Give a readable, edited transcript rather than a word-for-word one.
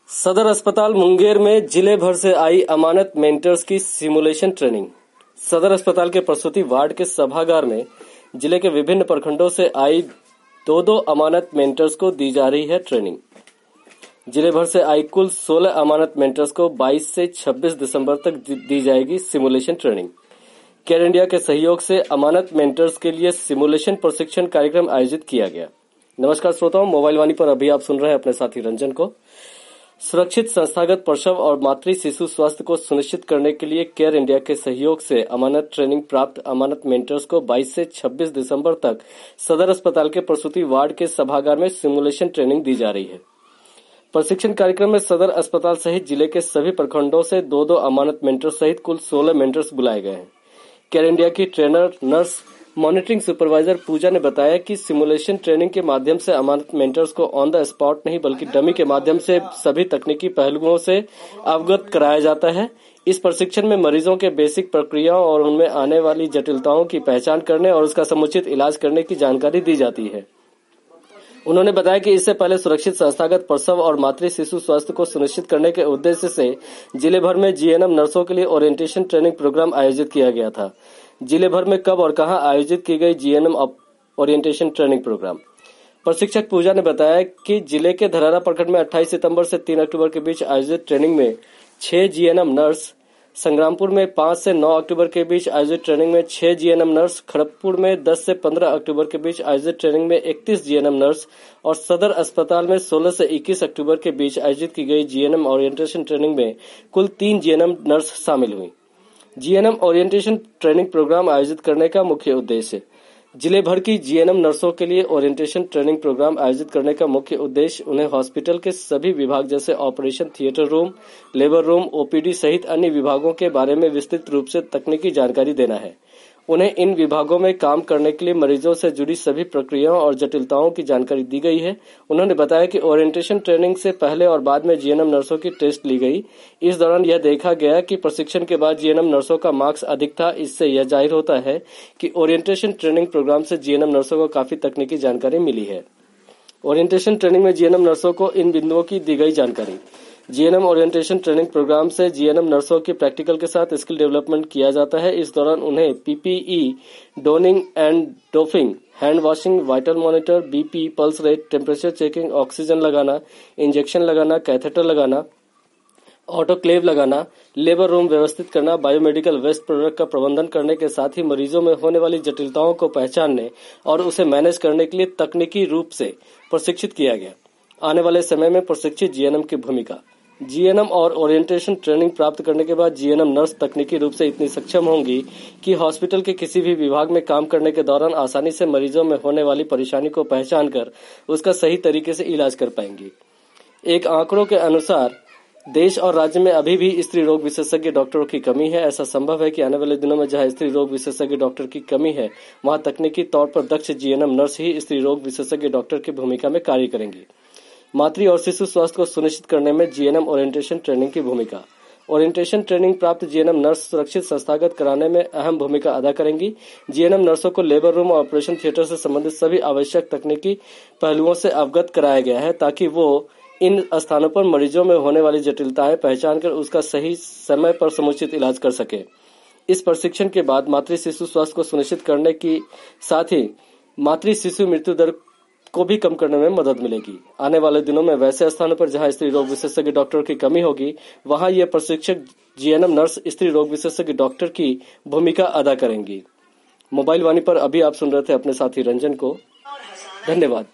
सदर अस्पताल मुंगेर में जिले भर से आई अमानत मेंटर्स की सिमुलेशन ट्रेनिंग। सदर अस्पताल के प्रसूति वार्ड के सभागार में जिले के विभिन्न प्रखंडों से आई दो अमानत मेंटर्स को दी जा रही है ट्रेनिंग। जिले भर से आई कुल 16 अमानत मेंटर्स को 22 से 26 दिसंबर तक दी जाएगी सिमुलेशन ट्रेनिंग। केयर इंडिया के सहयोग से अमानत मेंटर्स के लिए सिमुलेशन प्रशिक्षण कार्यक्रम आयोजित किया गया। नमस्कार श्रोताओं, मोबाइल वाणी पर अभी आप सुन रहे हैं अपने साथी रंजन को। सुरक्षित संस्थागत प्रसव और मातृ शिशु स्वास्थ्य को सुनिश्चित करने के लिए केयर इंडिया के सहयोग से अमानत ट्रेनिंग प्राप्त अमानत मेंटर्स को 22 से 26 दिसंबर तक सदर अस्पताल के प्रसूति वार्ड के सभागार में सिमुलेशन ट्रेनिंग दी जा रही है। प्रशिक्षण कार्यक्रम में सदर अस्पताल सहित जिले के सभी प्रखंडों से दो अमानत मेंटर्स सहित कुल 16 मेंटर्स बुलाए गए हैं। केयर इंडिया की trainer nurse monitoring supervisor Pooja ने बताया कि सिमुलेशन ट्रेनिंग के माध्यम से अमानत मेंटर्स को ऑन द स्पॉट नहीं बल्कि डमी के माध्यम से सभी तकनीकी पहलुओं से अवगत कराया जाता है। इस प्रशिक्षण में मरीजों के बेसिक प्रक्रियाओं और उनमें आने वाली जटिलताओं की पहचान करने और उसका समुचित इलाज करने की जानकारी दी जाती है। उन्होंने बताया कि इससे पहले सुरक्षित संस्थागत प्रसव और मातृ शिशु स्वास्थ्य को सुनिश्चित करने के उद्देश्य से जिले भर में जीएनएम नर्सों के लिए ओरिएंटेशन ट्रेनिंग प्रोग्राम आयोजित किया गया था। जिले भर में कब और कहां आयोजित की गई जीएनएम ओरिएंटेशन ट्रेनिंग प्रोग्राम। प्रशिक्षक पूजा ने बताया कि जिले के धरारा प्रखंड में 28 सितंबर से 3 अक्टूबर के बीच आयोजित ट्रेनिंग में 6 जीएनएम नर्स, संग्रामपुर में 5 से 9 अक्टूबर के बीच आयोजित ट्रेनिंग में 6 जीएनएम नर्स, खड़गपुर में 10 से 15 अक्टूबर के बीच आयोजित ट्रेनिंग में 31 जीएनएम नर्स और सदर अस्पताल में 16 से 21 अक्टूबर के बीच आयोजित की गई जीएनएम ओरिएंटेशन ट्रेनिंग में कुल 3 जीएनएम नर्स शामिल हुई। जीएनएम ओरिएंटेशन ट्रेनिंग प्रोग्राम आयोजित करने का मुख्य उद्देश्य जिले भर की जीएनएम नर्सों के लिए ओरिएंटेशन ट्रेनिंग प्रोग्राम आयोजित करने का मुख्य उद्देश्य उन्हें हॉस्पिटल के सभी विभाग जैसे operation theatre room, labour room, OPD सहित अन्य विभागों के बारे में विस्तृत रूप से तकनीकी जानकारी देना है। उन्हें इन विभागों में काम करने के लिए मरीजों से जुड़ी सभी प्रक्रियाओं और जटिलताओं की जानकारी दी गई है। उन्होंने बताया कि ओरिएंटेशन ट्रेनिंग से पहले और बाद में जीएनएम नर्सों की टेस्ट ली गई। इस दौरान यह देखा गया कि प्रशिक्षण के बाद जीएनएम नर्सों का मार्क्स अधिक था। इससे यह जाहिर होता है कि ओरिएंटेशन ट्रेनिंग प्रोग्राम से जीएनएम नर्सों को काफी तकनीकी जानकारी मिली है। ओरिएंटेशन ट्रेनिंग में जीएनएम नर्सों को इन बिंदुओं की दी गई जानकारी। जीएनएम ओरिएंटेशन ट्रेनिंग प्रोग्राम से जीएनएम नर्सों की प्रैक्टिकल के साथ स्किल डेवलपमेंट किया जाता है। इस दौरान उन्हें PPE, donning and doffing, hand washing, vital monitor, BP, pulse rate, temperature checking, oxygen लगाना, इंजेक्शन लगाना, कैथेटर लगाना, ऑटोक्लेव लगाना, लेबर रूम व्यवस्थित करना, बायोमेडिकल वेस्ट प्रोडक्ट का प्रबंधन करने के साथ ही मरीजों में होने वाली जटिलताओं को पहचानने और उसे मैनेज करने के लिए तकनीकी रूप से प्रशिक्षित किया गया। आने वाले समय में प्रशिक्षित जीएनएम की भूमिका। जीएनएम और ओरिएंटेशन ट्रेनिंग प्राप्त करने के बाद जीएनएम नर्स तकनीकी रूप से इतनी सक्षम होंगी कि हॉस्पिटल के किसी भी विभाग में काम करने के दौरान आसानी से मरीजों में होने वाली परेशानी को पहचान कर उसका सही तरीके से इलाज कर पाएंगी। एक आंकड़ों के अनुसार देश और राज्य में अभी भी स्त्री रोग विशेषज्ञ डॉक्टरों की कमी है। ऐसा संभव है कि आने वाले दिनों में जहां स्त्री रोग विशेषज्ञ डॉक्टर की कमी है वहां तकनीकी तौर पर दक्ष जीएनएम नर्स ही स्त्री रोग विशेषज्ञ डॉक्टर की भूमिका में कार्य करेंगी। मातृ और शिशु स्वास्थ्य को सुनिश्चित करने में जीएनएम ओरिएंटेशन ट्रेनिंग की भूमिका। ओरिएंटेशन ट्रेनिंग प्राप्त जीएनएम नर्स सुरक्षित संस्थागत कराने में अहम भूमिका अदा करेंगी। जीएनएम नर्सों को लेबर रूम और ऑपरेशन थिएटर से संबंधित सभी आवश्यक तकनीकी पहलुओं से अवगत कराया गया है ताकि वो इन स्थानों पर मरीजों में होने वाली जटिलताएं पहचान कर उसका सही समय पर समुचित इलाज कर सके। इस प्रशिक्षण के बाद मातृ शिशु स्वास्थ्य को सुनिश्चित करने के साथ ही मातृ शिशु मृत्यु दर को भी कम करने में मदद मिलेगी। आने वाले दिनों में वैसे स्थानों पर जहां स्त्री रोग विशेषज्ञ डॉक्टरों की कमी होगी वहां ये प्रशिक्षक जीएनएम नर्स स्त्री रोग विशेषज्ञ डॉक्टर की भूमिका अदा करेंगी। मोबाइल वाणी पर अभी आप सुन रहे थे अपने साथी रंजन को। धन्यवाद।